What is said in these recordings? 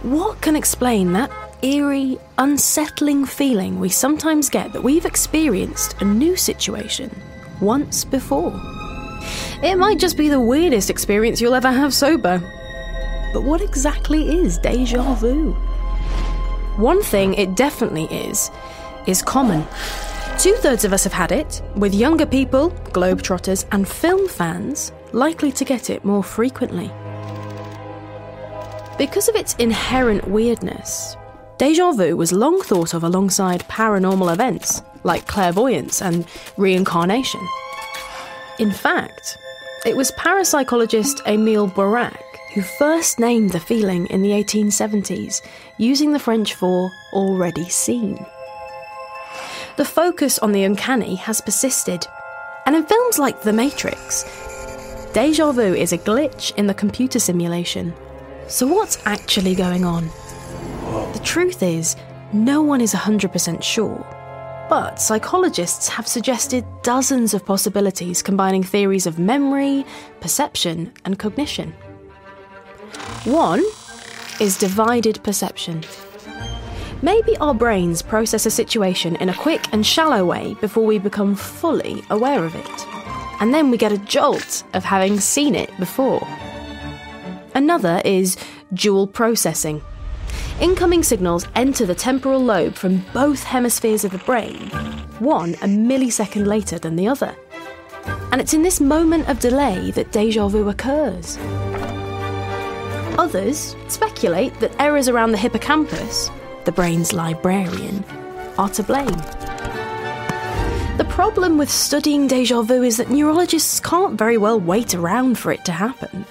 What can explain that eerie, unsettling feeling we sometimes get that we've experienced a new situation once before? It might just be the weirdest experience you'll ever have sober. But what exactly is déjà vu? One thing it definitely is common. 2/3 of us have had it, with younger people, globetrotters, and film fans likely to get it more frequently. Because of its inherent weirdness, déjà vu was long thought of alongside paranormal events like clairvoyance and reincarnation. In fact, it was parapsychologist Émile Bourac who first named the feeling in the 1870s, using the French for already seen. The focus on the uncanny has persisted, and in films like The Matrix, déjà vu is a glitch in the computer simulation. So what's actually going on? The truth is, no one is 100% sure, but psychologists have suggested dozens of possibilities combining theories of memory, perception, and cognition. One is divided perception. Maybe our brains process a situation in a quick and shallow way before we become fully aware of it, and then we get a jolt of having seen it before. Another is dual processing. Incoming signals enter the temporal lobe from both hemispheres of the brain, one a millisecond later than the other. And it's in this moment of delay that déjà vu occurs. Others speculate that errors around the hippocampus, the brain's librarian, are to blame. The problem with studying déjà vu is that neurologists can't very well wait around for it to happen.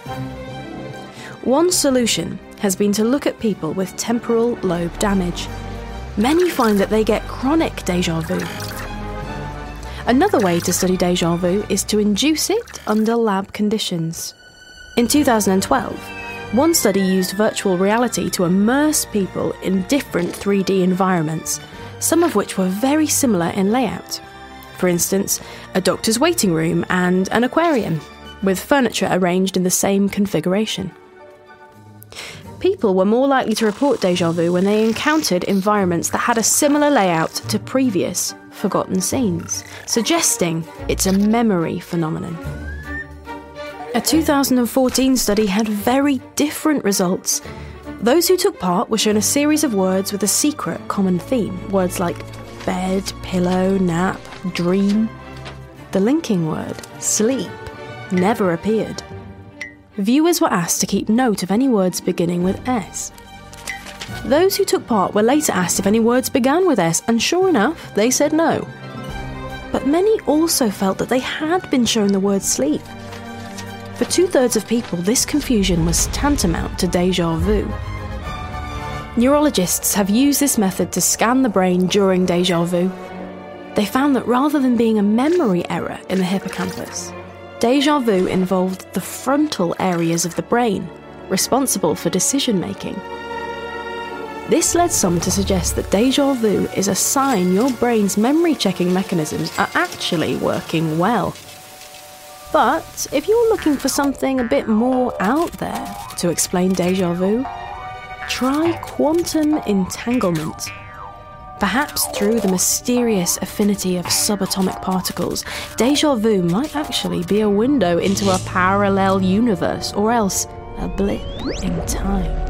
One solution has been to look at people with temporal lobe damage. Many find that they get chronic déjà vu. Another way to study déjà vu is to induce it under lab conditions. In 2012, one study used virtual reality to immerse people in different 3D environments, some of which were very similar in layout. For instance, a doctor's waiting room and an aquarium, with furniture arranged in the same configuration. People were more likely to report déjà vu when they encountered environments that had a similar layout to previous forgotten scenes, suggesting it's a memory phenomenon. A 2014 study had very different results. Those who took part were shown a series of words with a secret common theme, words like bed, pillow, nap, dream. The linking word, sleep, never appeared. Viewers were asked to keep note of any words beginning with S. Those who took part were later asked if any words began with S, and sure enough, they said no. But many also felt that they had been shown the word sleep. For 2/3 of people, this confusion was tantamount to déjà vu. Neurologists have used this method to scan the brain during déjà vu. They found that rather than being a memory error in the hippocampus, déjà vu involved the frontal areas of the brain, responsible for decision-making. This led some to suggest that déjà vu is a sign your brain's memory-checking mechanisms are actually working well. But if you're looking for something a bit more out there to explain déjà vu, try quantum entanglement. Perhaps through the mysterious affinity of subatomic particles, déjà vu might actually be a window into a parallel universe, or else a blip in time.